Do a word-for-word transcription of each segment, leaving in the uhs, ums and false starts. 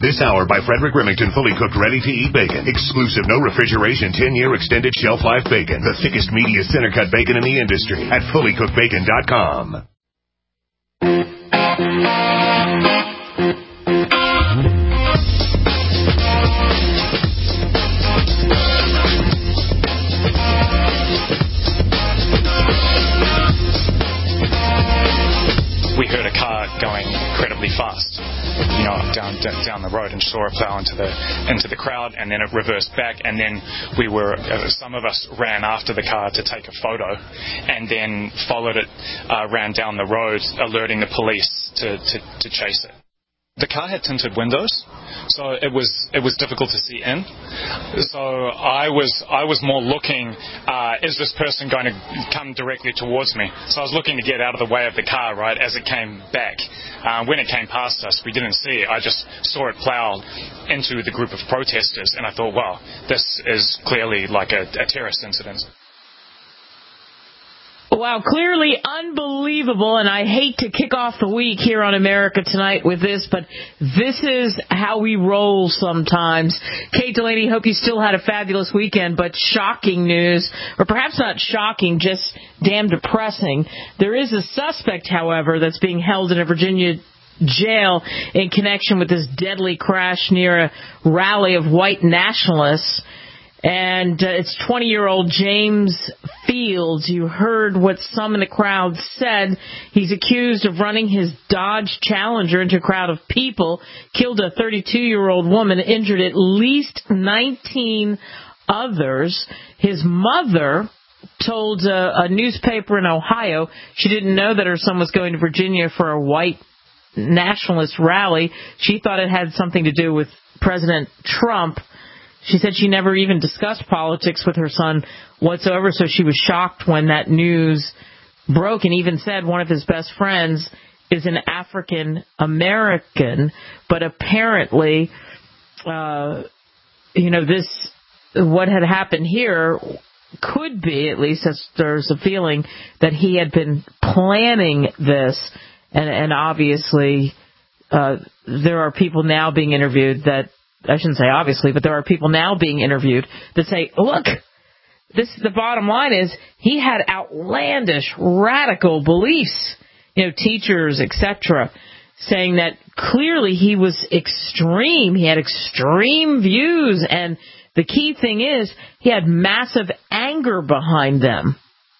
This hour by Frederick Remington, fully cooked, ready-to-eat bacon. Exclusive, no refrigeration, ten-year extended shelf life bacon. The thickest, meatiest, center-cut bacon in the industry at fully cooked bacon dot com. We heard a car going incredibly fast, you know, down down the road, and saw it plow into the into the crowd, and then it reversed back, and then we were uh, some of us ran after the car to take a photo, and then followed it, uh, ran down the road, alerting the police to, to, to chase it. The car had tinted windows, so it was it was difficult to see in. So I was I was more looking, uh, is this person going to come directly towards me? So I was looking to get out of the way of the car, right, as it came back. Uh, when it came past us, we didn't see it. I just saw it plow into the group of protesters, and I thought, wow, this is clearly like a, a terrorist incident. Wow, clearly unbelievable, and I hate to kick off the week here on America Tonight with this, but this is how we roll sometimes. Kate Delaney, hope you still had a fabulous weekend, but shocking news, or perhaps not shocking, just damn depressing. There is a suspect, however, that's being held in a Virginia jail in connection with this deadly crash near a rally of white nationalists. And uh, it's twenty-year-old James Fields. You heard what some in the crowd said. He's accused of running his Dodge Challenger into a crowd of people, killed a thirty-two-year-old woman, injured at least nineteen others. His mother told uh, a newspaper in Ohio she didn't know that her son was going to Virginia for a white nationalist rally. She thought it had something to do with President Trump. She said she never even discussed politics with her son whatsoever, so she was shocked when that news broke, and even said one of his best friends is an African American, but apparently, uh, you know, this, what had happened here could be, at least as there's a feeling, that he had been planning this, and, and obviously uh, there are people now being interviewed that, I shouldn't say obviously, but there are people now being interviewed that say, look, this the bottom line is he had outlandish, radical beliefs, you know, teachers, et cetera, saying that clearly he was extreme. He had extreme views, and the key thing is he had massive anger behind them,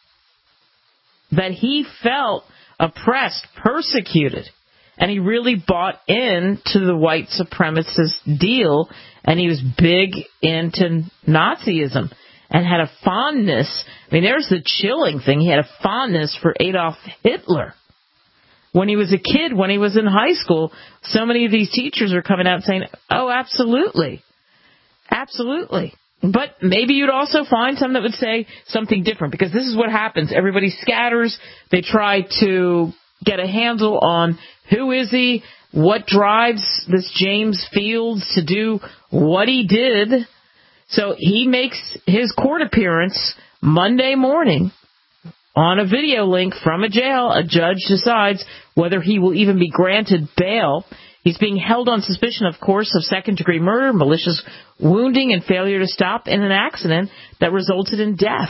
that he felt oppressed, persecuted. And he really bought into the white supremacist deal, and he was big into Nazism and had a fondness. I mean, there's the chilling thing. He had a fondness for Adolf Hitler. When he was a kid, when he was in high school, so many of these teachers are coming out saying, oh, absolutely, absolutely. But maybe you'd also find some that would say something different, because this is what happens. Everybody scatters. They try to get a handle on who is he, what drives this James Fields to do what he did. So he makes his court appearance Monday morning on a video link from a jail. A judge decides whether he will even be granted bail. He's being held on suspicion, of course, of second-degree murder, malicious wounding, and failure to stop in an accident that resulted in death.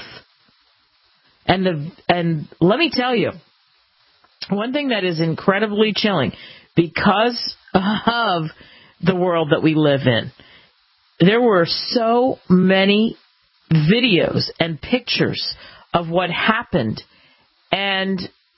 And the and let me tell you, one thing that is incredibly chilling, because of the world that we live in, there were so many videos and pictures of what happened, and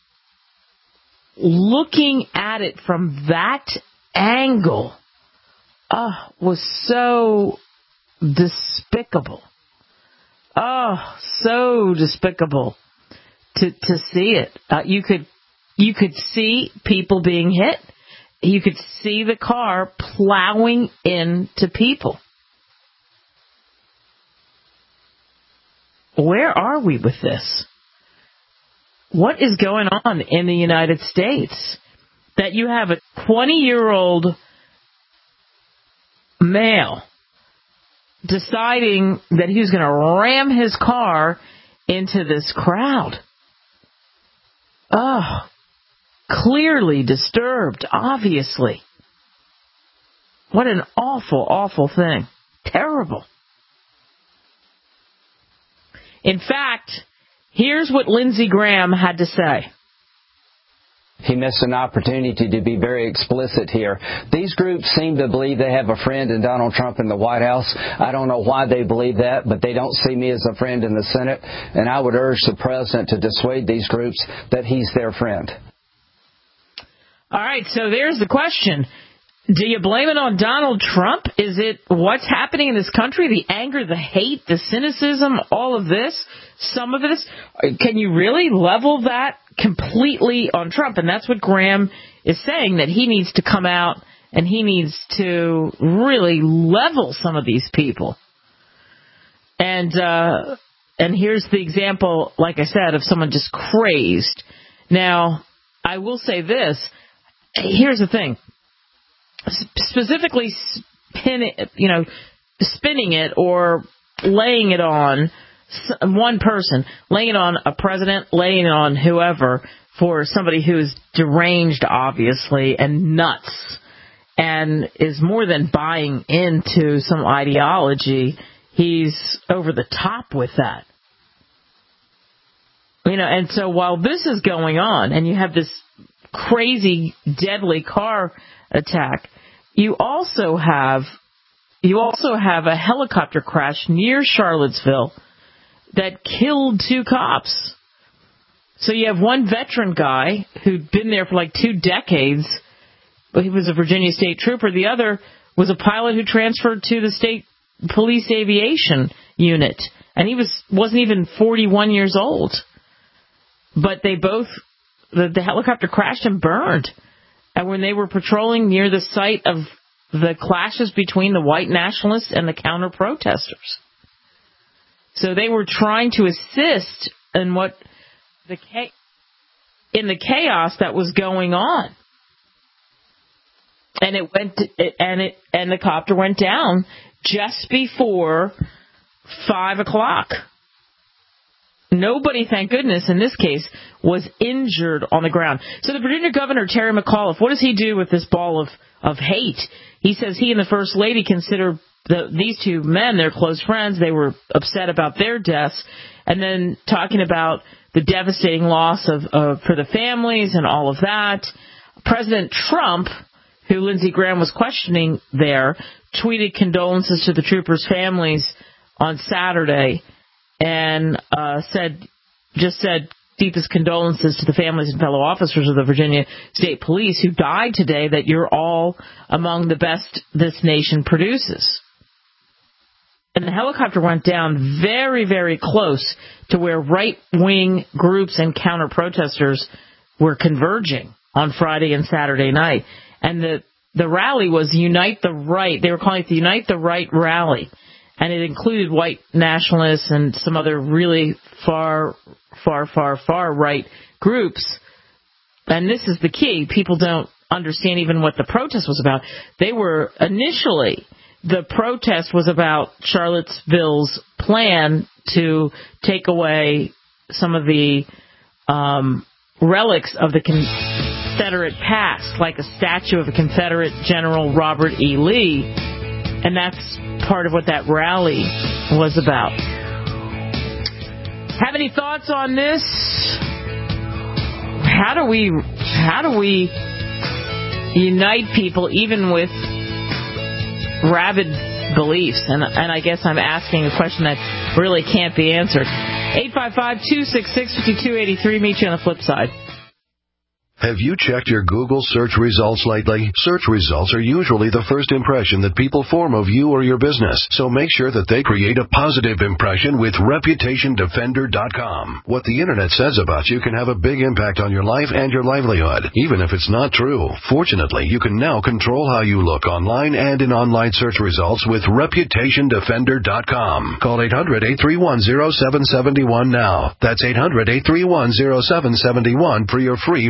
looking at it from that angle oh, was so despicable. Oh, so despicable to to see it. Uh, you could You could see people being hit. You could see the car plowing into people. Where are we with this? What is going on in the United States that you have a twenty-year-old male deciding that he was going to ram his car into this crowd? Oh, clearly disturbed, obviously. What an awful, awful thing. Terrible. In fact, here's what Lindsey Graham had to say. He missed an opportunity to be very explicit here. These groups seem to believe they have a friend in Donald Trump in the White House. I don't know why they believe that, but they don't see me as a friend in the Senate. And I would urge the president to dissuade these groups that he's their friend. All right, so there's the question. Do you blame it on Donald Trump? Is it what's happening in this country? The anger, the hate, the cynicism, all of this, some of this? Can you really level that completely on Trump? And that's what Graham is saying, that he needs to come out and he needs to really level some of these people. And uh, and here's the example, like I said, of someone just crazed. Now, I will say this. Here's the thing. Specifically spin it, you know, spinning it or laying it on one person, laying it on a president, laying it on whoever for somebody who's deranged, obviously, and nuts, and is more than buying into some ideology. He's over the top with that. You know, and so while this is going on, and you have this crazy, deadly car attack, you also have you also have a helicopter crash near Charlottesville that killed two cops. So you have one veteran guy who'd been there for like two decades. He was a Virginia State Trooper. The other was a pilot who transferred to the State Police Aviation Unit, and he was wasn't even forty-one years old. But they both the, the helicopter crashed and burned. And when they were patrolling near the site of the clashes between the white nationalists and the counter-protesters. So they were trying to assist in what the in the chaos that was going on. And it went and it and the copter went down just before five o'clock. Nobody, thank goodness, in this case, was injured on the ground. So the Virginia governor, Terry McAuliffe, what does he do with this ball of, of hate? He says he and the First Lady consider the, these two men their close friends. They were upset about their deaths. And then talking about the devastating loss of uh, for the families and all of that. President Trump, who Lindsey Graham was questioning there, tweeted condolences to the troopers' families on Saturday. And uh, said, just said, deepest condolences to the families and fellow officers of the Virginia State Police who died today, that you're all among the best this nation produces. And the helicopter went down very, very close to where right-wing groups and counter-protesters were converging on Friday and Saturday night. And the, the rally was Unite the Right. They were calling it the Unite the Right rally. And it included white nationalists and some other really far, far, far, far right groups. And this is the key. People don't understand even what the protest was about. They were initially, the protest was about Charlottesville's plan to take away some of the um, relics of the Confederate past, like a statue of the Confederate General Robert E. Lee. And that's part of what that rally was about. Have any thoughts on this? How do we how do we unite people even with rabid beliefs? And and I guess I'm asking a question that really can't be answered. eight five five, two six six, five two eight three. Meet you on the flip side. Have you checked your Google search results lately? Search results are usually the first impression that people form of you or your business, so make sure that they create a positive impression with Reputation Defender dot com. What the Internet says about you can have a big impact on your life and your livelihood, even if it's not true. Fortunately, you can now control how you look online and in online search results with Reputation Defender dot com. Call eight hundred, eight three one, zero seven seven one now. That's eight hundred, eight three one, zero seven seven one for your free Reputation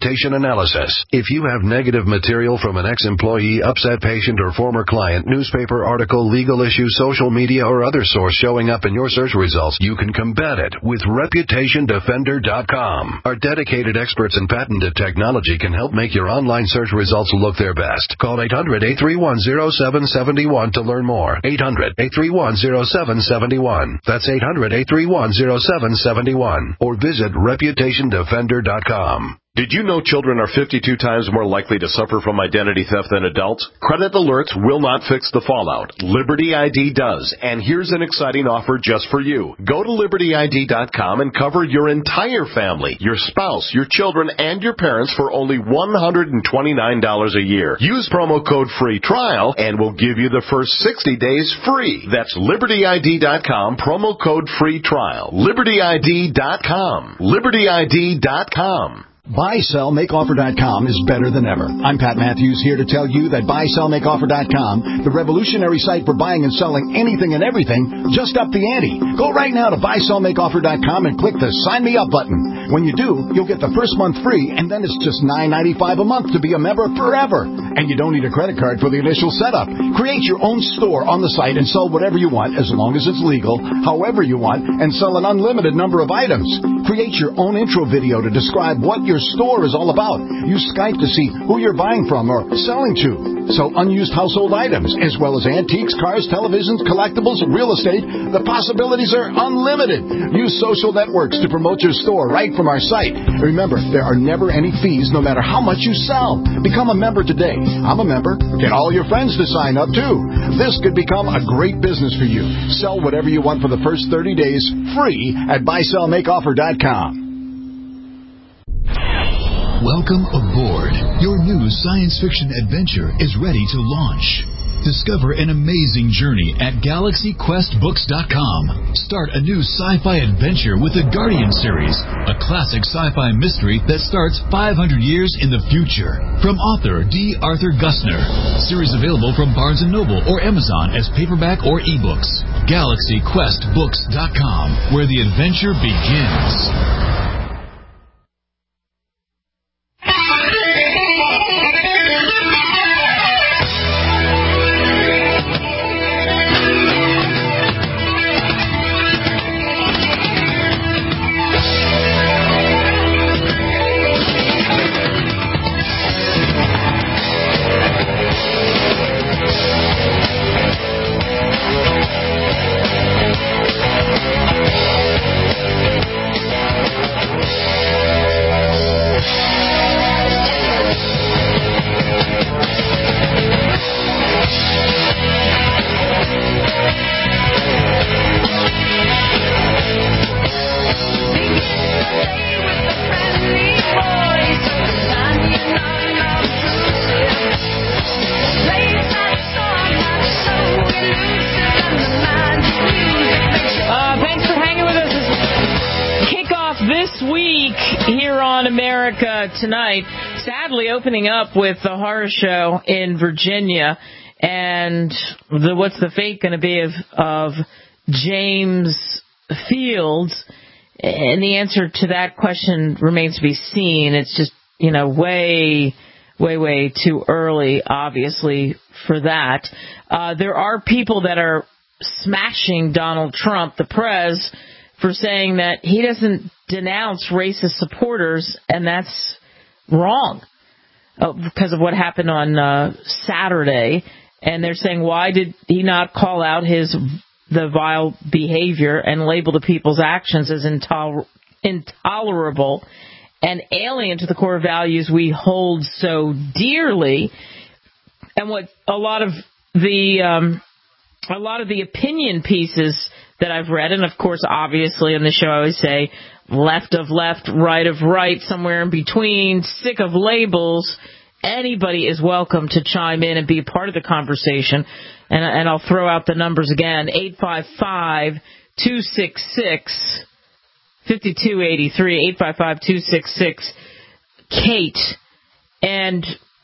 reputation analysis. If you have negative material from an ex-employee, upset patient, or former client, newspaper article, legal issue, social media, or other source showing up in your search results, you can combat it with reputation defender dot com. Our dedicated experts in patented technology can help make your online search results look their best. Call eight hundred, eight three one, zero seven seven one to learn more. eight hundred, eight three one, zero seven seven one. That's eight hundred, eight three one, zero seven seven one. Or visit reputation defender dot com. Did you know children are fifty-two times more likely to suffer from identity theft than adults? Credit alerts will not fix the fallout. Liberty I D does. And here's an exciting offer just for you. Go to liberty I D dot com and cover your entire family, your spouse, your children, and your parents for only one hundred twenty-nine dollars a year. Use promo code FREE TRIAL and we'll give you the first sixty days free. That's liberty I D dot com, promo code FREE TRIAL. liberty I D dot com. liberty I D dot com. buy sell make offer dot com is better than ever. I'm Pat Matthews, here to tell you that buy sell make offer dot com, the revolutionary site for buying and selling anything and everything, just upped the ante. Go right now to buy sell make offer dot com and click the Sign Me Up button. When you do, you'll get the first month free, and then it's just nine ninety-five a month to be a member forever. And you don't need a credit card for the initial setup. Create your own store on the site and sell whatever you want, as long as it's legal, however you want, and sell an unlimited number of items. Create your own intro video to describe what your store is all about. Use Skype to see who you're buying from or selling to. Sell unused household items, as well as antiques, cars, televisions, collectibles, real estate. The possibilities are unlimited. Use social networks to promote your store right from our site. Remember, there are never any fees no matter how much you sell. Become a member today. I'm a member. Get all your friends to sign up, too. This could become a great business for you. Sell whatever you want for the first thirty days free at buy sell make offer dot com. Welcome aboard. Your new science fiction adventure is ready to launch. Discover an amazing journey at galaxy quest books dot com. Start a new sci-fi adventure with the Guardian series, a classic sci-fi mystery that starts five hundred years in the future. From author D. Arthur Gusner. Series available from Barnes and Noble or Amazon as paperback or ebooks. galaxy quest books dot com, where the adventure begins. Tonight, sadly opening up with the horror show in Virginia, and the, what's the fate going to be of, of James Fields? And the answer to that question remains to be seen. It's just, you know, way, way, way too early, obviously, for that. Uh, there are people that are smashing Donald Trump, the prez, for saying that he doesn't denounce racist supporters, and that's wrong uh, because of what happened on uh, Saturday. And they're saying, why did he not call out his the vile behavior and label the people's actions as intol- intolerable and alien to the core values we hold so dearly? And what a lot of the um, a lot of the opinion pieces that I've read, and of course, obviously, on the show, I always say left of left, right of right, somewhere in between, sick of labels. Anybody is welcome to chime in and be a part of the conversation. And, and I'll throw out the numbers again, eight five five, two six six, five two eight three, eight five five, two six six, Kate. And,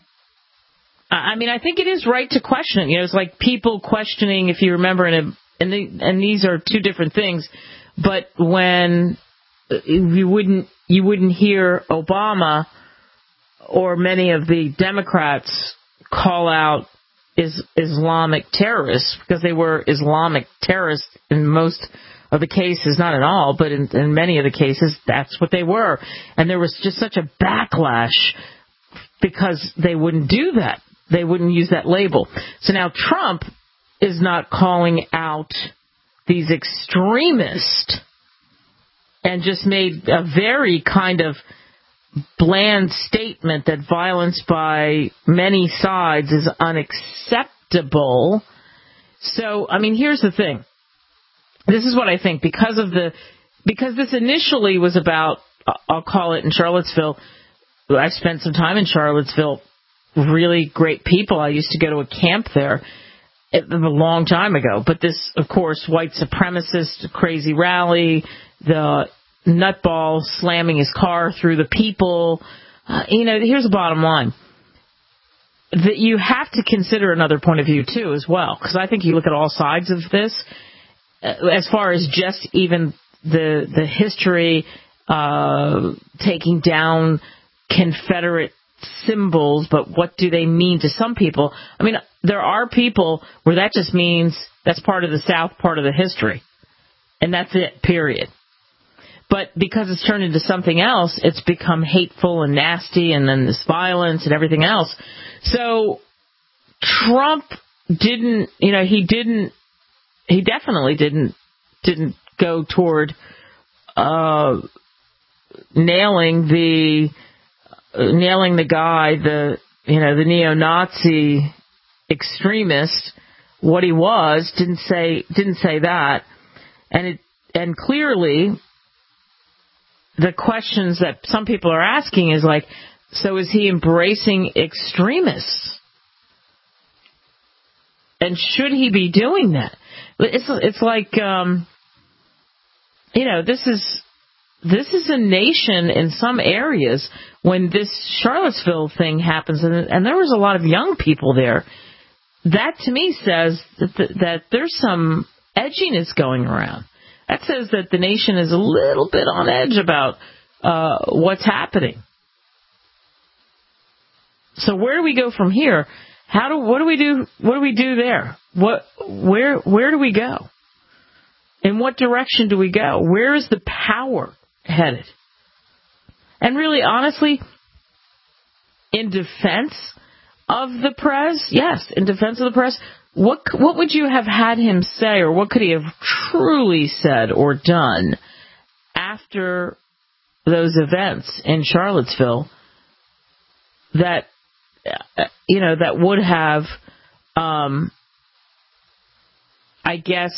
I mean, I think it is right to question. You know, it's like people questioning, if you remember, in a, and, the, and these are two different things, but when you wouldn't you wouldn't hear Obama or many of the Democrats call out is Islamic terrorists, because they were Islamic terrorists in most of the cases, not in all, but in, in many of the cases, that's what they were. And there was just such a backlash because they wouldn't do that. They wouldn't use that label. So now Trump is not calling out these extremists and just made a very kind of bland statement that violence by many sides is unacceptable. So, I mean, here's the thing. This is what I think. Because of the, because this initially was about, I'll call it in Charlottesville. I spent some time in Charlottesville. Really great people. I used to go to a camp there a long time ago. But this, of course, white supremacist crazy rally, the nutball slamming his car through the people. Uh, you know, here's the bottom line. That you have to consider another point of view, too, as well. Because I think you look at all sides of this, uh, as far as just even the the history, uh, taking down Confederate symbols, but what do they mean to some people? I mean, there are people where that just means that's part of the South, part of the history. And that's it, period. But because it's turned into something else, it's become hateful and nasty, and then this violence and everything else. So Trump didn't, you know, he didn't, he definitely didn't, didn't go toward uh, nailing the, uh, nailing the guy, the, you know, the neo-Nazi extremist. What he was, didn't say, didn't say that, and it, and clearly, the questions that some people are asking is like, so is he embracing extremists? And should he be doing that? It's it's like, um, you know, this is this is a nation in some areas when this Charlottesville thing happens, and, and there was a lot of young people there. That to me says that the, that there's some edginess going around. That says that the nation is a little bit on edge about uh, what's happening. So where do we go from here? How do what do we do? What do we do there? What where where do we go? In what direction do we go? Where is the power headed? And really, honestly, in defense of the press, yes, in defense of the press. What what would you have had him say, or what could he have truly said or done after those events in Charlottesville that, you know, that would have, um, I guess,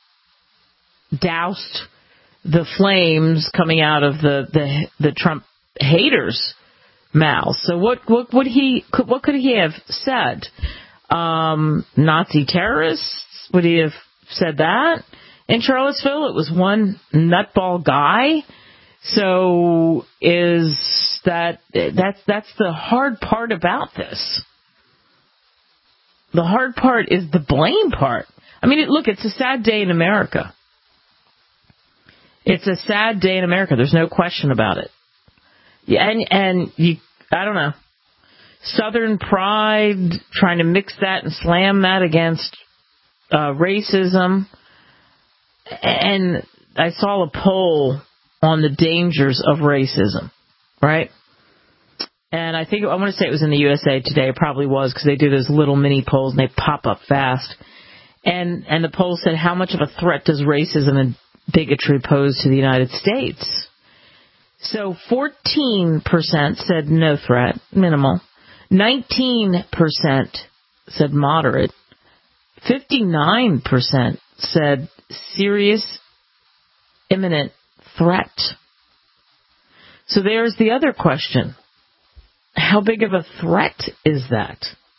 doused the flames coming out of the, the, the Trump haters' mouths? So what what would he what could he have said? Um, Nazi terrorists? Would he have said that? In Charlottesville, it was one nutball guy. So is that, that's, that's the hard part about this. The hard part is the blame part. I mean, look, it's a sad day in America. It's a sad day in America. There's no question about it. Yeah, and, and you, I don't know. Southern pride, trying to mix that and slam that against uh, racism. And I saw a poll on the dangers of racism, right? And I think, I want to say it was in the U S A Today. It probably was, because they do those little mini polls and they pop up fast. And, and the poll said, how much of a threat does racism and bigotry pose to the United States? So fourteen percent said no threat, minimal. nineteen percent said moderate. fifty-nine percent said serious, imminent threat. So there's the other question. How big of a threat is that?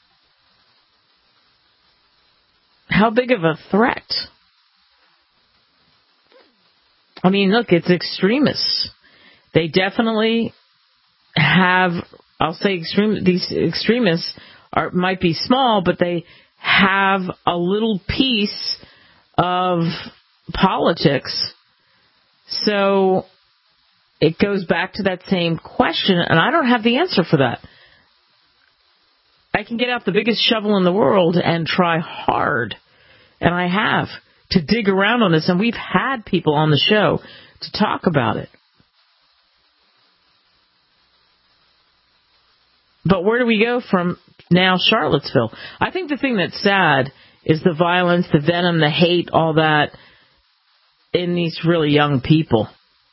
How big of a threat? I mean, look, it's extremists. They definitely have, I'll say extreme, these extremists are might be small, but they have a little piece of politics. So it goes back to that same question, and I don't have the answer for that. I can get out the biggest shovel in the world and try hard, and I have, to dig around on this, and we've had people on the show to talk about it. But where do we go from now Charlottesville? I think the thing that's sad is the violence, the venom, the hate, all that in these really young people.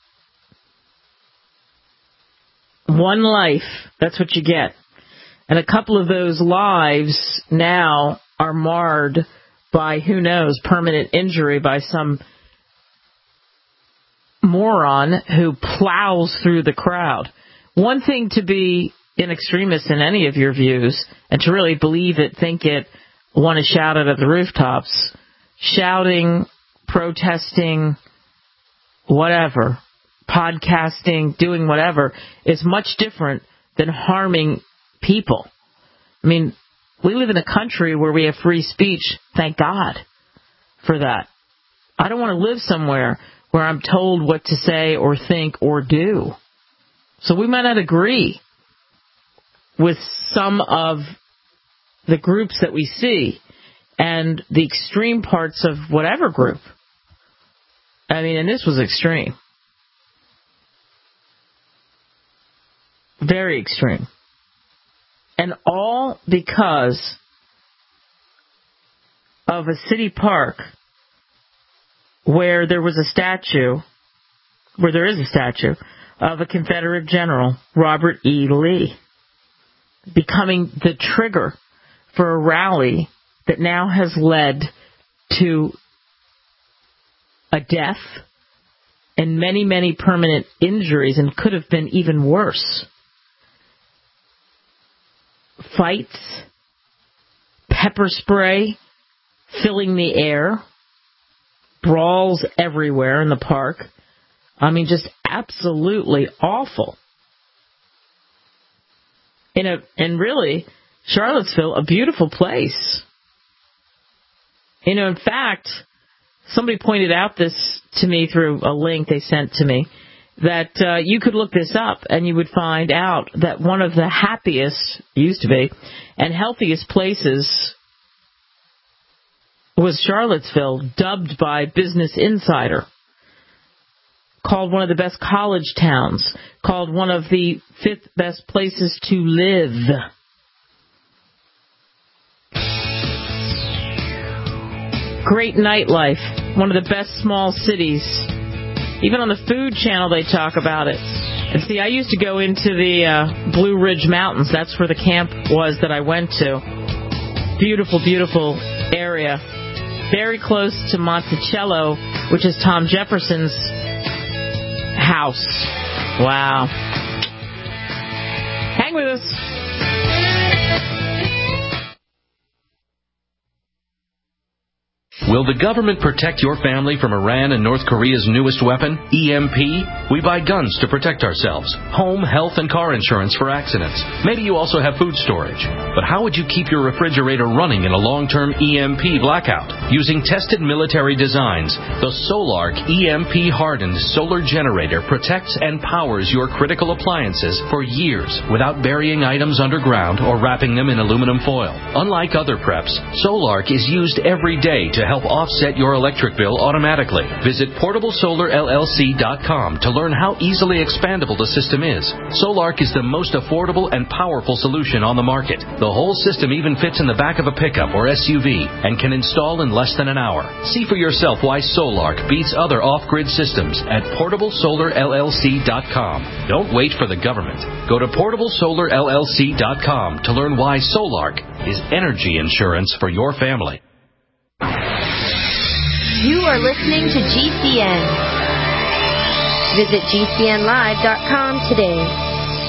One life, that's what you get. And a couple of those lives now are marred by, who knows, permanent injury by some moron who plows through the crowd. One thing to be in extremis in any of your views and to really believe it, think it, want to shout it at the rooftops, shouting, protesting, whatever, podcasting, doing whatever, is much different than harming people. I mean, we live in a country where we have free speech. Thank God for that. I don't want to live somewhere where I'm told what to say or think or do. So we might not agree with some of the groups that we see and the extreme parts of whatever group. I mean, and this was extreme. Very extreme. And all because of a city park where there was a statue, where there is a statue, of a Confederate general, Robert E. Lee, becoming the trigger for a rally that now has led to a death and many, many permanent injuries, and could have been even worse. Fights, pepper spray filling the air, brawls everywhere in the park. I mean, just absolutely awful. In a, and really, Charlottesville, a beautiful place. You know, in fact, somebody pointed out this to me through a link they sent to me, that uh, you could look this up and you would find out that one of the happiest, used to be, and healthiest places was Charlottesville, dubbed by Business Insider, called one of the best college towns, called one of the fifth best places to live. Great nightlife, one of the best small cities. Even on the Food Channel, they talk about it. And see, I used to go into the uh, Blue Ridge Mountains. That's where the camp was that I went to. Beautiful, beautiful area. Very close to Monticello, which is Tom Jefferson's house. Wow. Hang with us. Will the government protect your family from Iran and North Korea's newest weapon, E M P? We buy guns to protect ourselves, home, health, and car insurance for accidents. Maybe you also have food storage. But how would you keep your refrigerator running in a long-term E M P blackout? Using tested military designs, the Solark E M P-hardened solar generator protects and powers your critical appliances for years without burying items underground or wrapping them in aluminum foil. Unlike other preps, Solark is used every day to help offset your electric bill automatically. Visit portable solar L L C dot com to learn how easily expandable the system is. Solark is the most affordable and powerful solution on the market. The whole system even fits in the back of a pickup or S U V and can install in less than an hour. See for yourself why Solark beats other off-grid systems at portable solar L L C dot com. Don't wait for the government. Go to portable solar L L C dot com to learn why Solark is energy insurance for your family. You are listening to G C N. Visit G C N live dot com today.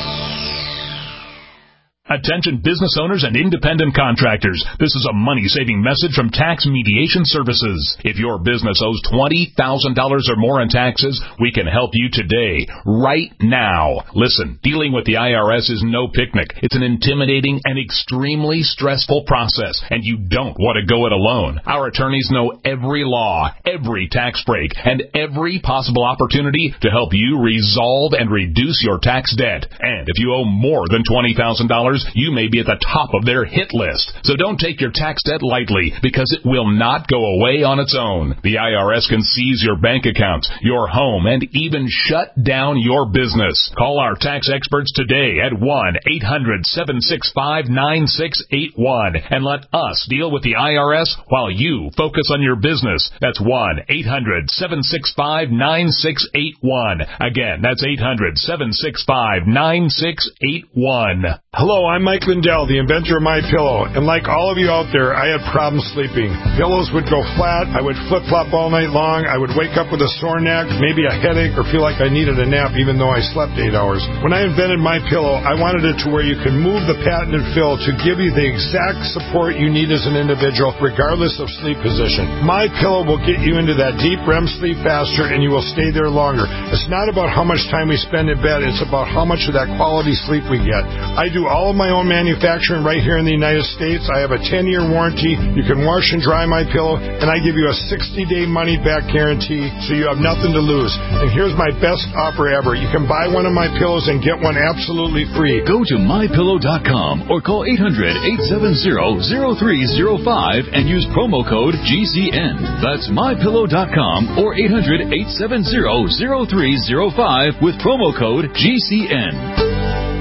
Attention business owners and independent contractors. This is a money-saving message from Tax Mediation Services. If your business owes twenty thousand dollars or more in taxes, we can help you today, right now. Listen, dealing with the I R S is no picnic. It's an intimidating and extremely stressful process, and you don't want to go it alone. Our attorneys know every law, every tax break, and every possible opportunity to help you resolve and reduce your tax debt. And if you owe more than twenty thousand dollars, customers, you may be at the top of their hit list. So don't take your tax debt lightly, because it will not go away on its own. The I R S can seize your bank accounts, your home, and even shut down your business. Call our tax experts today at one eight hundred seven six five nine six eight one and let us deal with the I R S while you focus on your business. That's one eight hundred seven six five nine six eight one. Again, that's eight hundred seven six five nine six eight one. Hello, I'm Mike Lindell, the inventor of MyPillow, and like all of you out there, I had problems sleeping. Pillows would go flat, I would flip-flop all night long, I would wake up with a sore neck, maybe a headache, or feel like I needed a nap even though I slept eight hours. When I invented MyPillow, I wanted it to where you can move the patented fill to give you the exact support you need as an individual, regardless of sleep position. MyPillow will get you into that deep R E M sleep faster, and you will stay there longer. It's not about how much time we spend in bed, it's about how much of that quality sleep we get. I do all of my own manufacturing right here in the United States. I have a ten-year warranty. You can wash and dry my pillow, and I give you a sixty-day money-back guarantee, so you have nothing to lose. And here's my best offer ever. You can buy one of my pillows and get one absolutely free. Go to my pillow dot com or call eight hundred eight seven zero zero three zero five and use promo code G C N. That's my pillow dot com or eight hundred eight seven zero zero three zero five with promo code G C N.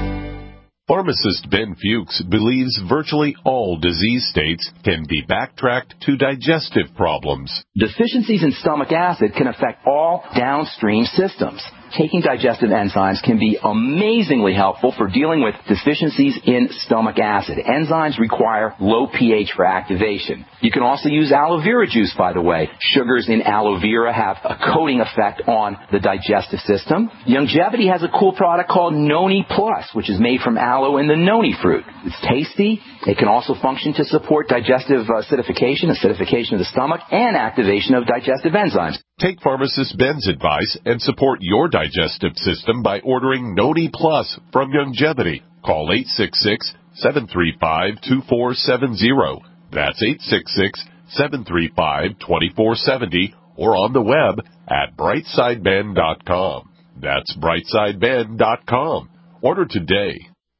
Pharmacist Ben Fuchs believes virtually all disease states can be backtracked to digestive problems. Deficiencies in stomach acid can affect all downstream systems. Taking digestive enzymes can be amazingly helpful for dealing with deficiencies in stomach acid. Enzymes require low pH for activation. You can also use aloe vera juice, by the way. Sugars in aloe vera have a coating effect on the digestive system. Longevity has a cool product called Noni Plus, which is made from aloe and the noni fruit. It's tasty. It can also function to support digestive acidification, acidification of the stomach, and activation of digestive enzymes. Take Pharmacist Ben's advice and support your digestive system by ordering Noni Plus from Longevity. Call eight six six, seven three five, two four seven zero. That's eight six six, seven three five, two four seven zero or on the web at brightside ben dot com. That's brightside ben dot com. Order today.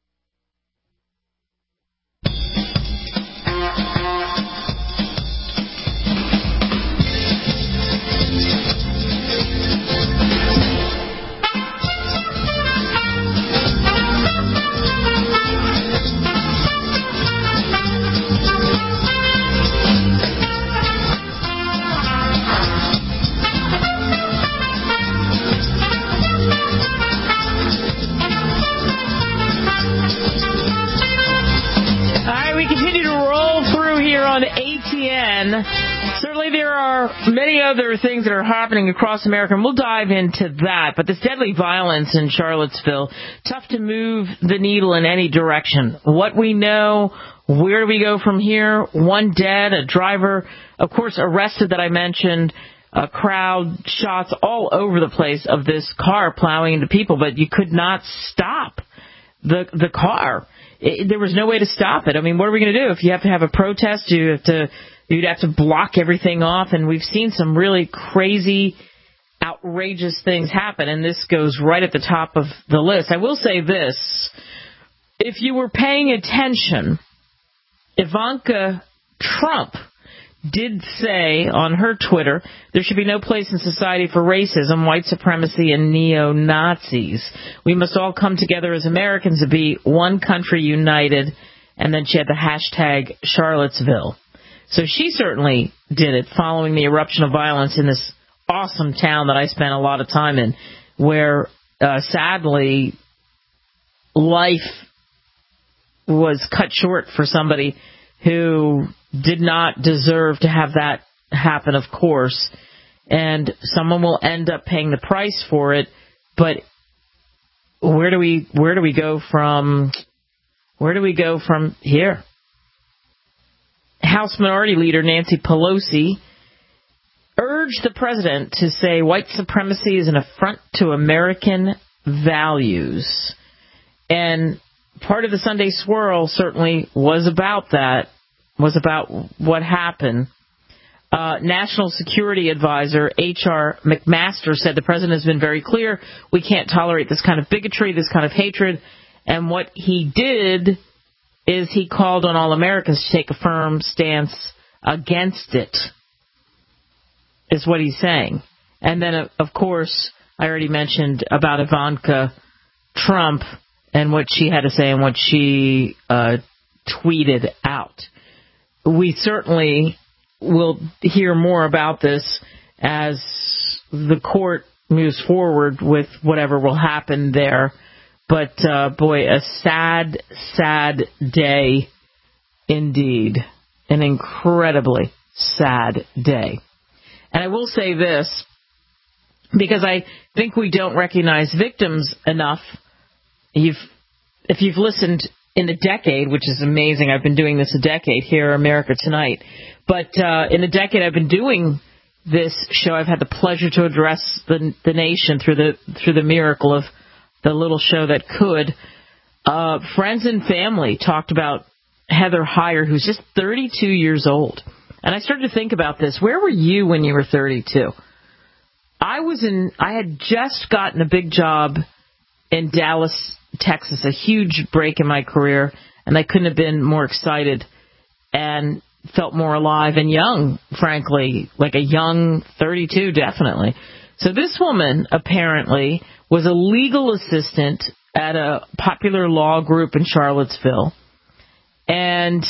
Certainly there are many other things that are happening across America, and we'll dive into that. But this deadly violence in Charlottesville, tough to move the needle in any direction. What we know, where do we go from here? One dead, a driver, of course, arrested that I mentioned, a crowd, shots all over the place of this car plowing into people, but you could not stop the the car. It, there was no way to stop it. I mean, what are we going to do? If you have to have a protest, you have to... You'd have to block everything off, and we've seen some really crazy, outrageous things happen, and this goes right at the top of the list. I will say this. If you were paying attention, Ivanka Trump did say on her Twitter, there should be no place in society for racism, white supremacy, and neo-Nazis. We must all come together as Americans to be one country united, and then she had the hashtag Charlottesville. So she certainly did it following the eruption of violence in this awesome town that I spent a lot of time in, where uh, sadly life was cut short for somebody who did not deserve to have that happen, of course. And someone will end up paying the price for it. But where do we where do we go from where do we go from here? House Minority Leader Nancy Pelosi urged the president to say white supremacy is an affront to American values. And part of the Sunday Swirl certainly was about that, was about what happened. Uh, National Security Advisor H R McMaster said the president has been very clear, we can't tolerate this kind of bigotry, this kind of hatred. And what he did is he called on all Americans to take a firm stance against it, is what he's saying. And then, of course, I already mentioned about Ivanka Trump and what she had to say and what she uh, tweeted out. We certainly will hear more about this as the court moves forward with whatever will happen there. But, uh, boy, a sad, sad day indeed. An incredibly sad day. And I will say this, because I think we don't recognize victims enough. You've, if you've listened in a decade, which is amazing, I've been doing this a decade here, America Tonight. But uh, in a decade I've been doing this show, I've had the pleasure to address the, the nation through the through the miracle of the little show that could. Uh, friends and family talked about Heather Heyer, who's just thirty-two years old. And I started to think about this. Where were you when you were thirty-two? I was in, I had just gotten a big job in Dallas, Texas, a huge break in my career, and I couldn't have been more excited and felt more alive and young, frankly, like a young thirty-two, definitely. So this woman apparently was a legal assistant at a popular law group in Charlottesville, and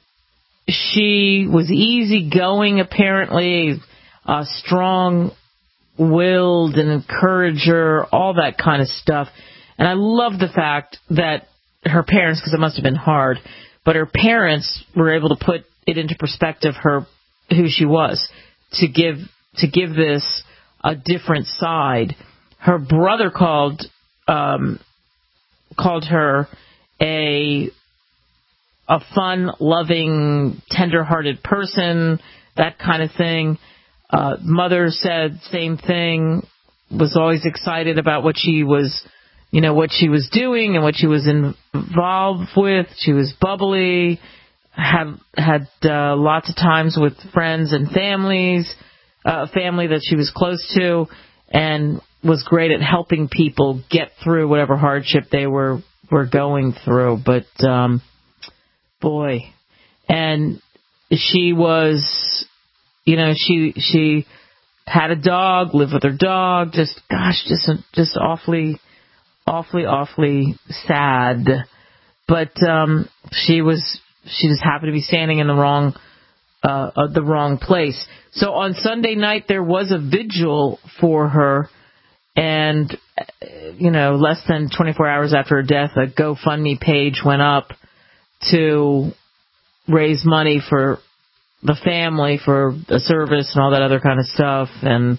she was easygoing, apparently, uh, strong-willed, an encourager, all that kind of stuff. And I love the fact that her parents, because it must have been hard, but her parents were able to put it into perspective, her who she was, to give to give this a different side. Her brother called um, called her a a fun, loving, tender-hearted person, that kind of thing. Uh, mother said same thing, was always excited about what she was, you know, what she was doing and what she was involved with. She was bubbly, had had uh, lots of times with friends and families, uh, family that she was close to, and was great at helping people get through whatever hardship they were were going through. But um, boy, and she was, you know, she she had a dog, lived with her dog. Just gosh, just just awfully, awfully, awfully sad. But um, she was. She just happened to be standing in the wrong, uh, uh, the wrong place. So on Sunday night there was a vigil for her, and uh, you know, less than twenty-four hours after her death, a GoFundMe page went up to raise money for the family, for a service and all that other kind of stuff. And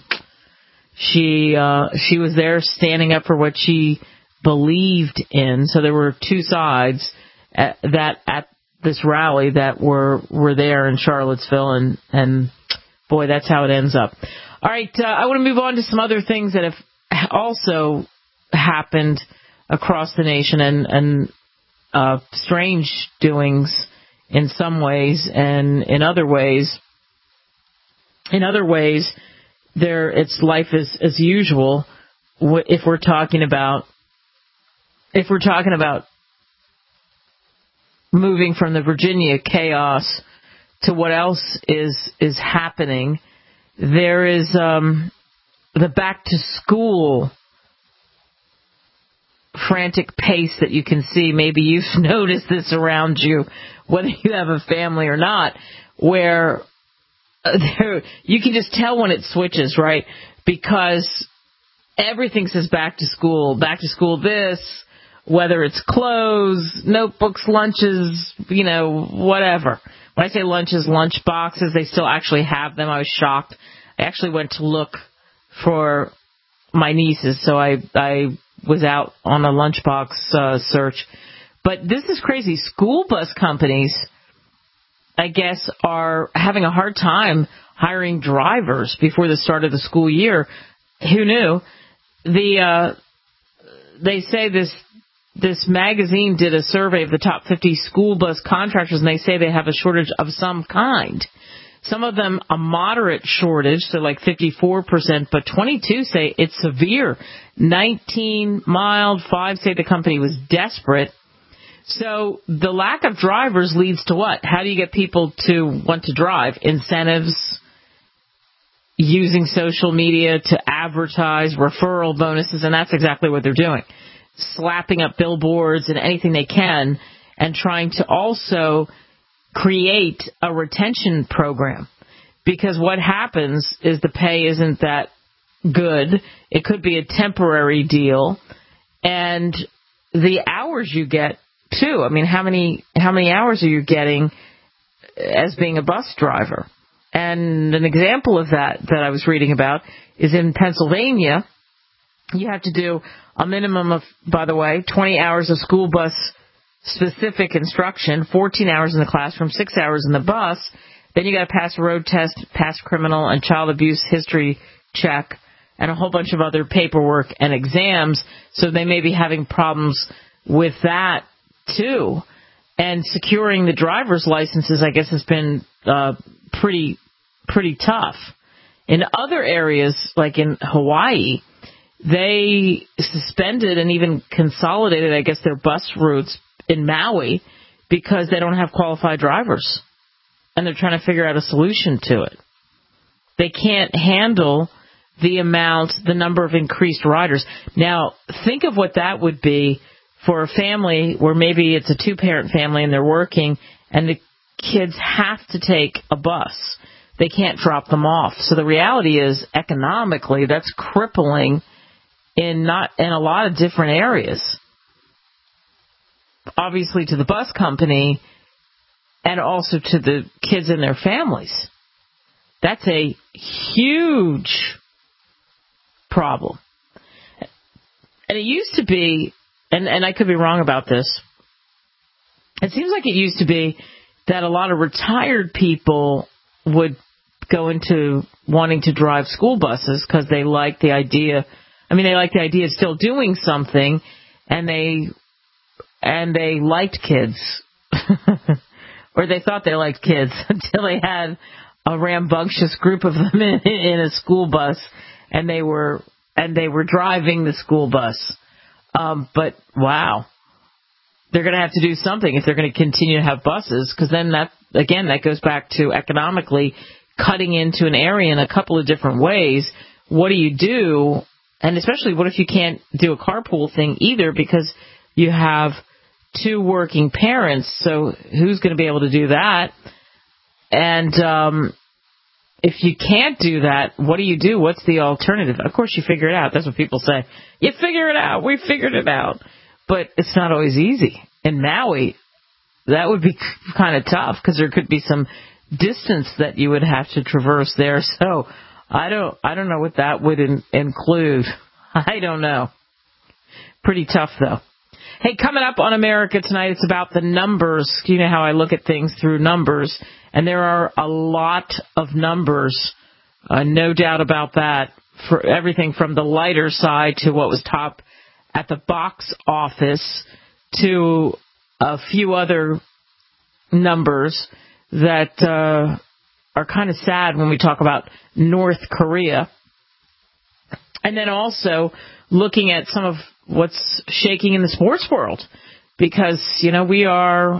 she uh, she was there standing up for what she believed in. So there were two sides at, that at this rally that were were there in Charlottesville, and and boy, that's how it ends up. All right, uh, I want to move on to some other things that have also happened across the nation, and and uh, strange doings in some ways, and in other ways, in other ways, there it's life as as usual. If we're talking about if we're talking about moving from the Virginia chaos to what else is is happening, there is um, the back to school frantic pace that you can see. Maybe you've noticed this around you, whether you have a family or not, where uh, there, you can just tell when it switches, right? Because everything says back to school, back to school this, whether it's clothes, notebooks, lunches, you know, whatever. When I say lunches, lunch boxes, they still actually have them. I was shocked. I actually went to look for my nieces, so I I was out on a lunchbox uh, search. But this is crazy. School bus companies, I guess, are having a hard time hiring drivers before the start of the school year. Who knew? The uh, they say this this magazine did a survey of the top fifty school bus contractors, and they say they have a shortage of some kind. Some of them a moderate shortage, so like fifty-four percent, but twenty-two say it's severe. nineteen mild, five say the company was desperate. So the lack of drivers leads to what? How do you get people to want to drive? Incentives, using social media to advertise, referral bonuses, and that's exactly what they're doing. Slapping up billboards and anything they can and trying to also create a retention program. Because what happens is the pay isn't that good. It could be a temporary deal. And the hours you get, too. I mean, how many how many hours are you getting as being a bus driver? And an example of that that I was reading about is in Pennsylvania. You have to do a minimum of, by the way, twenty hours of school bus specific instruction, fourteen hours in the classroom, six hours in the bus. Then you got to pass a road test, pass criminal and child abuse history check, and a whole bunch of other paperwork and exams. So they may be having problems with that too. And securing the driver's licenses, I guess, has been uh, pretty pretty tough. In other areas, like in Hawaii, they suspended and even consolidated, I guess, their bus routes in Maui because they don't have qualified drivers. And they're trying to figure out a solution to it. They can't handle the amount, the number of increased riders. Now, think of what that would be for a family where maybe it's a two-parent family and they're working and the kids have to take a bus. They can't drop them off. So the reality is, economically, that's crippling in not in a lot of different areas. Obviously to the bus company and also to the kids and their families. That's a huge problem. And it used to be, and, and I could be wrong about this, it seems like it used to be that a lot of retired people would go into wanting to drive school buses because they like the idea, I mean, they like the idea of still doing something, and they and they liked kids. Or they thought they liked kids until they had a rambunctious group of them in, in a school bus, and they were and they were driving the school bus. Um, but wow, they're going to have to do something if they're going to continue to have buses, because then that again that goes back to economically cutting into an area in a couple of different ways. What do you do? And especially, what if you can't do a carpool thing either because you have two working parents, so who's going to be able to do that? And um, if you can't do that, what do you do? What's the alternative? Of course, you figure it out. That's what people say. You figure it out. We figured it out. But it's not always easy. In Maui, that would be kind of tough because there could be some distance that you would have to traverse there. So I don't, I don't know what that would in, include. I don't know. Pretty tough, though. Hey, coming up on America Tonight, it's about the numbers. You know how I look at things through numbers, and there are a lot of numbers, uh, no doubt about that, for everything from the lighter side to what was top at the box office to a few other numbers that uh, are kind of sad when we talk about North Korea. And then also looking at some of what's shaking in the sports world, because, you know, we are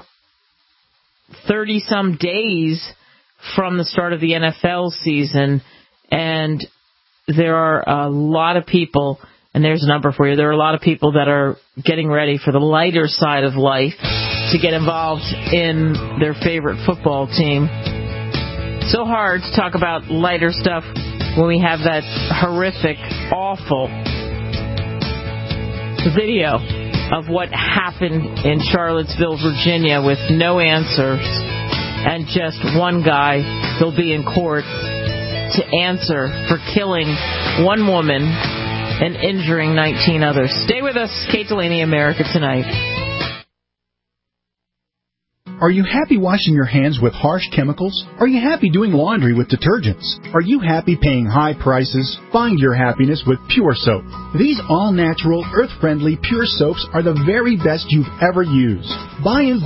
thirty-some days from the start of the N F L season, and there are a lot of people, and there's a number for you, there are a lot of people that are getting ready for the lighter side of life to get involved in their favorite football team. So hard to talk about lighter stuff when we have that horrific, awful video of what happened in Charlottesville, Virginia, with no answers and just one guy who'll be in court to answer for killing one woman and injuring nineteen others. Stay with us. Kate Delaney, America Tonight. Are you happy washing your hands with harsh chemicals? Are you happy doing laundry with detergents? Are you happy paying high prices? Find your happiness with Pure Soap. These all-natural, earth-friendly Pure Soaps are the very best you've ever used. Buy in bulk.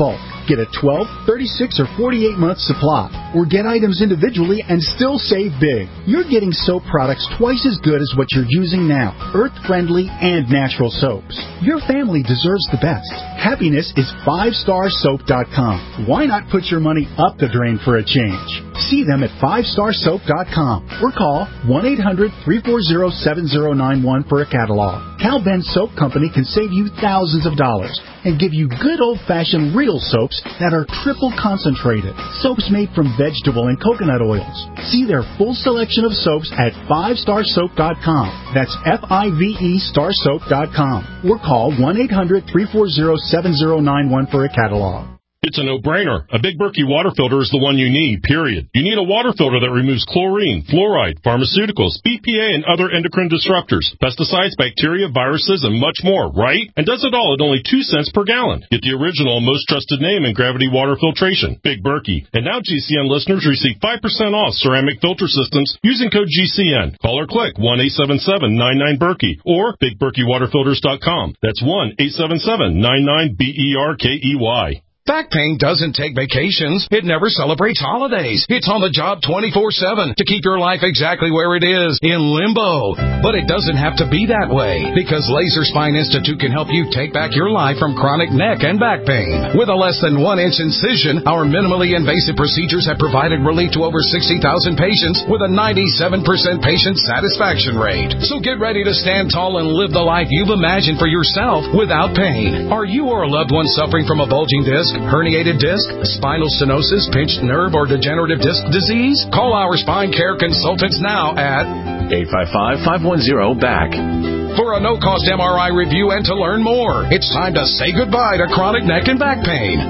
Get a twelve, thirty-six, or forty-eight month supply, or get items individually and still save big. You're getting soap products twice as good as what you're using now, earth-friendly and natural soaps. Your family deserves the best. Happiness is five star soap dot com. Why not put your money up the drain for a change? See them at five star soap dot com or call one eight hundred, three four zero, seven zero nine one for a catalog. Cal Ben Soap Company can save you thousands of dollars and give you good old-fashioned real soaps that are triple concentrated. Soaps made from vegetable and coconut oils. See their full selection of soaps at five star soap dot com. That's F I V E star soap dot com. Or call one eight hundred, three four zero, seven zero nine one for a catalog. It's a no-brainer. A Big Berkey water filter is the one you need, period. You need a water filter that removes chlorine, fluoride, pharmaceuticals, B P A, and other endocrine disruptors, pesticides, bacteria, viruses, and much more, right? And does it all at only two cents per gallon. Get the original and most trusted name in gravity water filtration, Big Berkey. And now G C N listeners receive five percent off ceramic filter systems using code G C N. Call or click one eight seven seven, nine nine, Berkey or big berkey water filters dot com. That's one eight seven seven, nine nine, B E R K E Y. Back pain doesn't take vacations. It never celebrates holidays. It's on the job twenty-four seven to keep your life exactly where it is, in limbo. But it doesn't have to be that way, because Laser Spine Institute can help you take back your life from chronic neck and back pain. With a less than one inch incision, our minimally invasive procedures have provided relief to over sixty thousand patients with a ninety-seven percent patient satisfaction rate. So get ready to stand tall and live the life you've imagined for yourself without pain. Are you or a loved one suffering from a bulging disc, herniated disc, spinal stenosis, pinched nerve, or degenerative disc disease? Call our spine care consultants now at eight five five, five one zero, B A C for a no-cost M R I review and to learn more. It's time to say goodbye to chronic neck and back pain.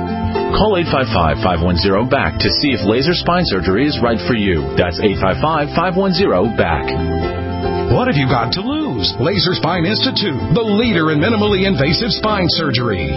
Call eight five five, five one zero, B A C to see if laser spine surgery is right for you. That's eight five five, five one zero, B A C. What have you got to lose? Laser Spine Institute, the leader in minimally invasive spine surgery.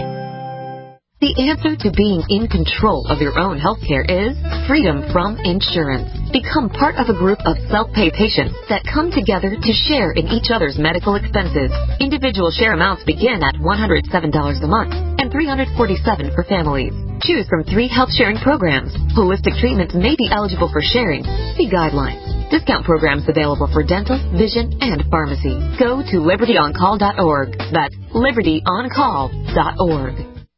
The answer to being in control of your own healthcare is freedom from insurance. Become part of a group of self-pay patients that come together to share in each other's medical expenses. Individual share amounts begin at one hundred seven dollars a month and three hundred forty-seven dollars for families. Choose from three health sharing programs. Holistic treatments may be eligible for sharing. See guidelines. Discount programs available for dental, vision, and pharmacy. Go to liberty on call dot org. That's liberty on call dot org.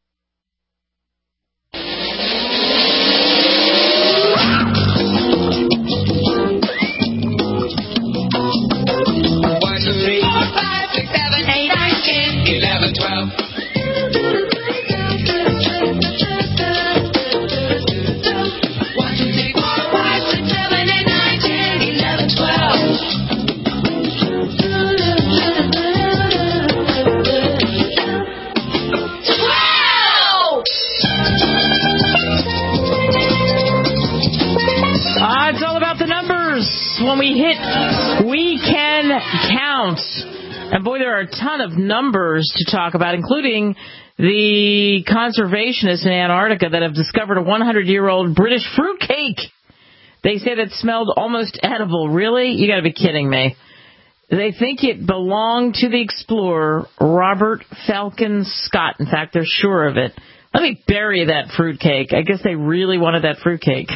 eleven, twelve. one, two, three, four, five, six, seven, eight, nine, ten, eleven, twelve. twelve! Ah, it's all about the numbers. When we hit, we can count. And boy, there are a ton of numbers to talk about, including the conservationists in Antarctica that have discovered a hundred-year-old British fruitcake. They say that smelled almost edible. Really? You got to be kidding me. They think it belonged to the explorer Robert Falcon Scott. In fact, they're sure of it. Let me bury that fruitcake. I guess they really wanted that fruitcake.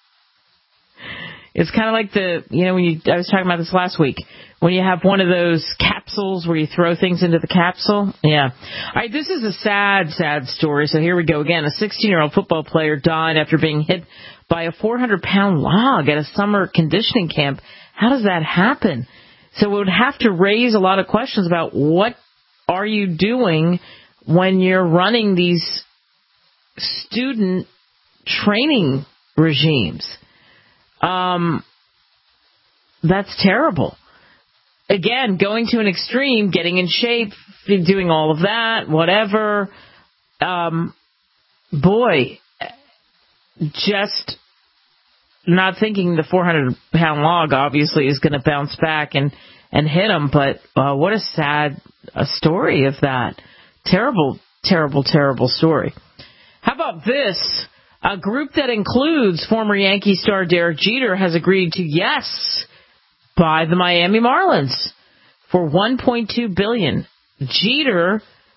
It's kind of like the, you know, when you, I was talking about this last week, when you have one of those capsules where you throw things into the capsule. Yeah. All right, this is a sad, sad story. So here we go again. A sixteen-year-old football player died after being hit by a four hundred pound log at a summer conditioning camp. How does that happen? So it would have to raise a lot of questions about what are you doing when you're running these student training regimes. Um, that's terrible. Again, going to an extreme, getting in shape, doing all of that, whatever. Um, boy, just not thinking the four hundred pound log obviously is going to bounce back and, and hit him. But uh, what a sad a story of that. Terrible, terrible, terrible story. How about this? A group that includes former Yankee star Derek Jeter has agreed to, yes, buy the Miami Marlins for one point two billion dollars. Jeter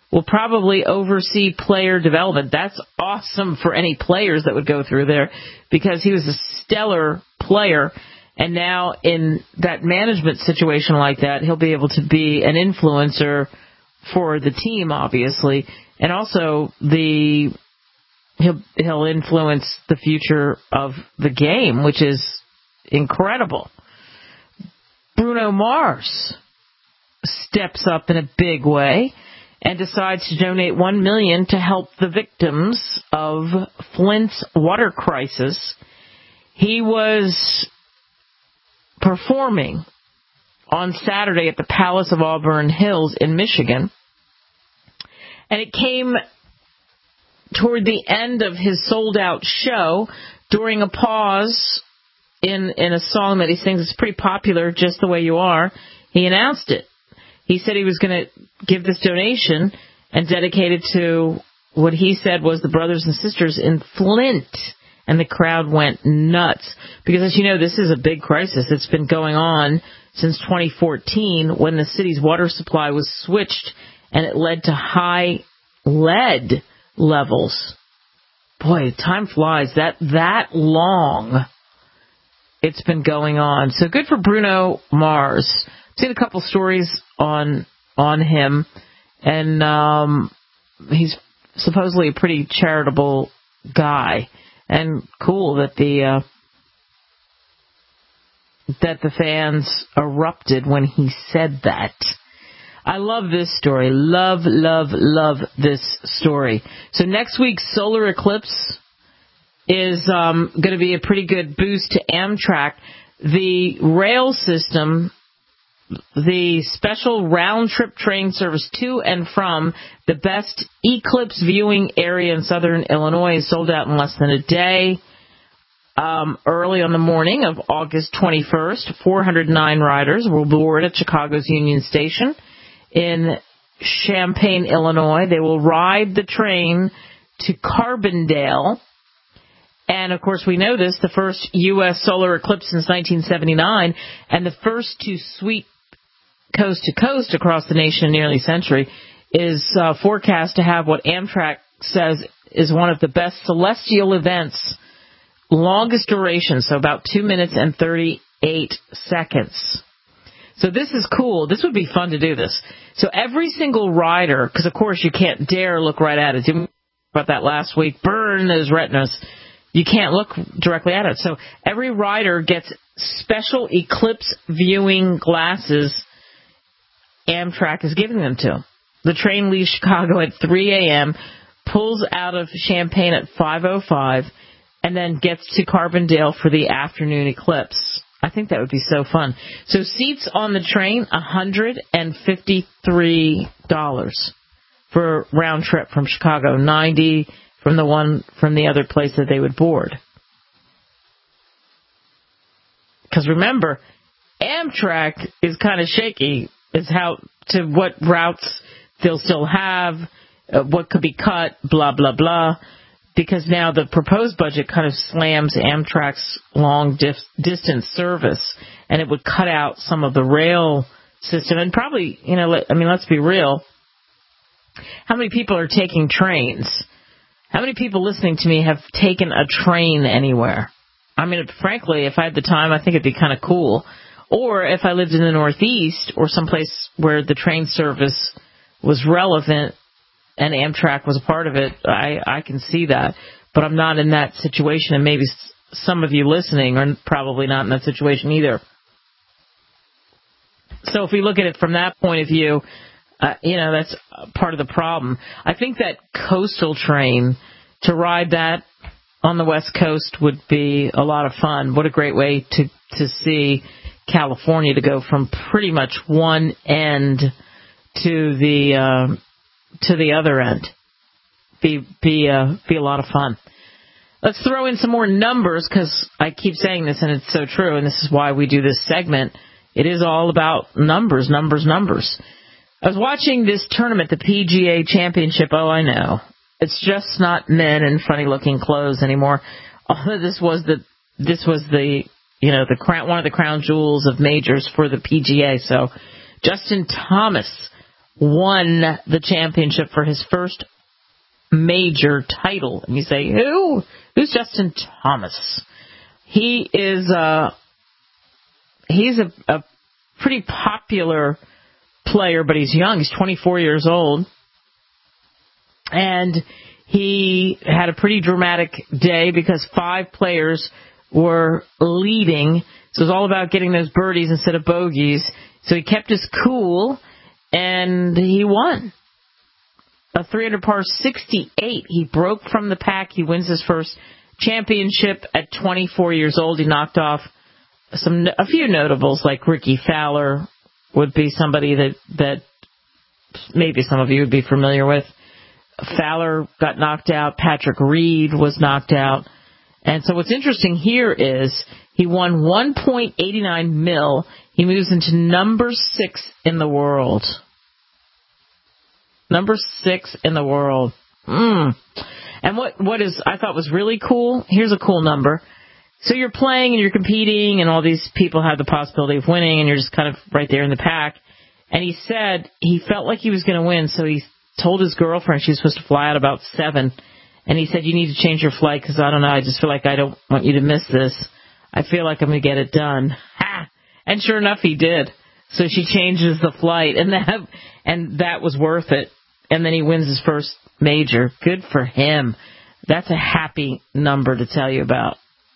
will probably oversee player development. That's awesome for any players that would go through there because he was a stellar player. And now in that management situation like that, he'll be able to be an influencer for the team, obviously. And also the he'll, he'll influence the future of the game, which is incredible. Bruno Mars steps up in a big way and decides to donate one million dollars to help the victims of Flint's water crisis. He was performing on Saturday at the Palace of Auburn Hills in Michigan, and it came toward the end of his sold-out show during a pause in in a song that he sings. It's pretty popular, Just the Way You Are. He announced it. He said he was going to give this donation and dedicate it to what he said was the brothers and sisters in Flint. And the crowd went nuts. Because, as you know, this is a big crisis. It's been going on since twenty fourteen when the city's water supply was switched and it led to high lead levels. Boy, time flies. That that long it's been going on. So good for Bruno Mars. I've seen a couple stories on on him, and um, he's supposedly a pretty charitable guy, and cool that the uh, that the fans erupted when he said that. I love this story. Love, love, love this story. So next week's solar eclipse is um, going to be a pretty good boost to Amtrak. The rail system, the special round-trip train service to and from the best eclipse viewing area in southern Illinois is sold out in less than a day. Um, early on the morning of August twenty-first, four hundred nine riders will board at Chicago's Union Station in Champaign, Illinois. They will ride the train to Carbondale. And, of course, we know this, the first U S solar eclipse since nineteen seventy-nine, and the first to sweep coast to coast across the nation in nearly a century, is uh, forecast to have what Amtrak says is one of the best celestial events, longest duration, so about two minutes and thirty-eight seconds. So this is cool. This would be fun to do this. So every single rider, because, of course, you can't dare look right at it. Didn't we talk about that last week? Burn those retinas. You can't look directly at it. So every rider gets special eclipse viewing glasses Amtrak is giving them to. The train leaves Chicago at three a.m., pulls out of Champaign at five oh five, and then gets to Carbondale for the afternoon eclipse. I think that would be so fun. So seats on the train, one hundred fifty-three dollars for round trip from Chicago, ninety dollars from the one from the other place that they would board. Because remember, Amtrak is kind of shaky as how to what routes they'll still have, uh, what could be cut, blah, blah, blah. Because now the proposed budget kind of slams Amtrak's long dif- distance service, and it would cut out some of the rail system. And probably, you know, let, I mean, let's be real. How many people are taking trains? How many people listening to me have taken a train anywhere? I mean, frankly, if I had the time, I think it'd be kind of cool. Or if I lived in the Northeast or someplace where the train service was relevant and Amtrak was a part of it, I, I can see that. But I'm not in that situation, and maybe some of you listening are probably not in that situation either. So if we look at it from that point of view, uh, you know, that's part of the problem. I think that coastal train, to ride that on the West Coast would be a lot of fun. What a great way to, to see California, to go from pretty much one end to the uh, to the other end. Be be uh, be a lot of fun. Let's throw in some more numbers, because I keep saying this and it's so true, and this is why we do this segment. It is all about numbers, numbers, numbers. I was watching this tournament, the P G A Championship. Oh, I know. It's just not men in funny-looking clothes anymore. Although this was the this was the you know the crown, one of the crown jewels of majors for the P G A. So Justin Thomas won the championship for his first major title. And you say, who? Who's Justin Thomas? He is a, he's a, a pretty popular player, but he's young. He's twenty-four years old. And he had a pretty dramatic day because five players were leading. So it was all about getting those birdies instead of bogeys. So he kept his cool, and he won. A three under par sixty-eight. He broke from the pack. He wins his first championship at twenty-four years old. He knocked off some a few notables like Ricky Fowler would be somebody that, that maybe some of you would be familiar with. Fowler got knocked out. Patrick Reed was knocked out. And so what's interesting here is he won one point eight nine mil. He moves into number six in the world. Number six in the world. Mm. And what, what is, I thought was really cool, here's a cool number. So you're playing and you're competing and all these people have the possibility of winning and you're just kind of right there in the pack. And he said he felt like he was going to win, so he told his girlfriend she was supposed to fly out about seven. And he said, you need to change your flight because I don't know, I just feel like I don't want you to miss this. I feel like I'm going to get it done. Ha! And sure enough, he did. So she changes the flight, and that and that was worth it. And then he wins his first major. Good for him. That's a happy number to tell you about.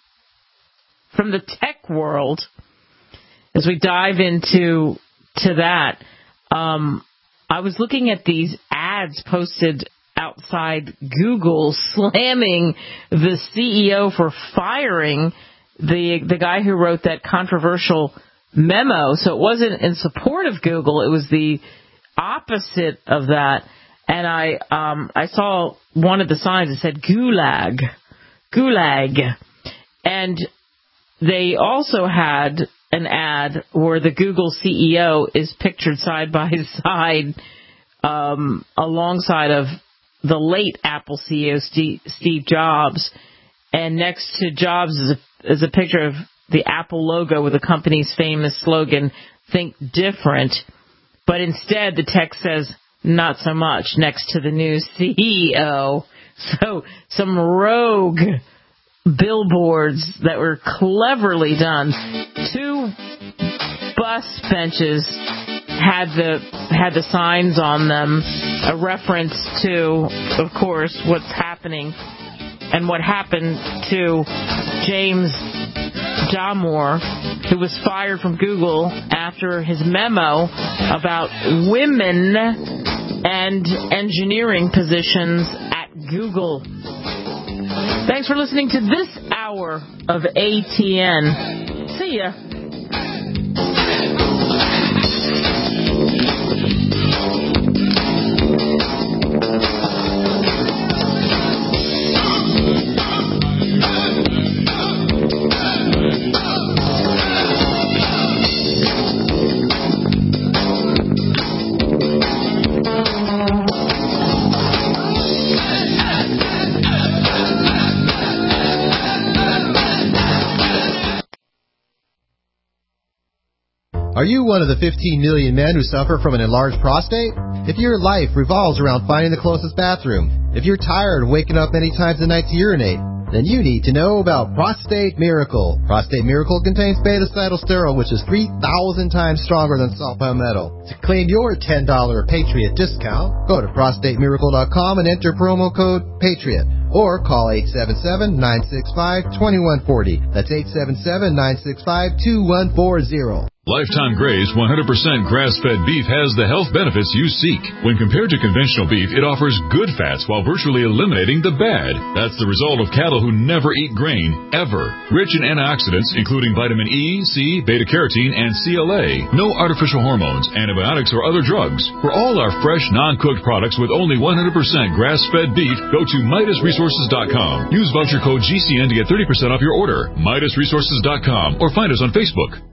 From the tech world, as we dive into to that, um, I was looking at these ads posted outside Google slamming the C E O for firing the the guy who wrote that controversial memo. So it wasn't in support of Google. It was the opposite of that. And I um, I saw one of the signs that said Gulag. Gulag. And they also had an ad where the Google C E O is pictured side by side um, alongside of the late Apple C E O Steve, Steve Jobs. And next to Jobs is a, is a picture of the Apple logo with the company's famous slogan, Think Different. But instead, the text says, not so much, next to the new C E O. So some rogue billboards that were cleverly done. Two bus benches had the had the signs on them, a reference to, of course, what's happening and what happened to James Damore, who was fired from Google after his memo about women and engineering positions at Google. Thanks for listening to this hour of A T N. See ya. Are you one of the fifteen million men who suffer from an enlarged prostate? If your life revolves around finding the closest bathroom, if you're tired of waking up many times a night to urinate, then you need to know about Prostate Miracle. Prostate Miracle contains beta-cytosterol, which is three thousand times stronger than saw palmetto. To claim your ten dollars Patriot discount, go to prostate miracle dot com and enter promo code PATRIOT. Or call eight seven seven, nine six five, two one four zero. That's eight seven seven, nine six five, two one four zero. Lifetime Gray's one hundred percent grass-fed beef has the health benefits you seek. When compared to conventional beef, it offers good fats while virtually eliminating the bad. That's the result of cattle who never eat grain, ever. Rich in antioxidants, including vitamin E, C, beta-carotene, and C L A. No artificial hormones, antibiotics, or other drugs. For all our fresh, non-cooked products with only one hundred percent grass-fed beef, go to Midas Resources dot com. Use voucher code G C N to get thirty percent off your order. Midas Resources dot com or find us on Facebook.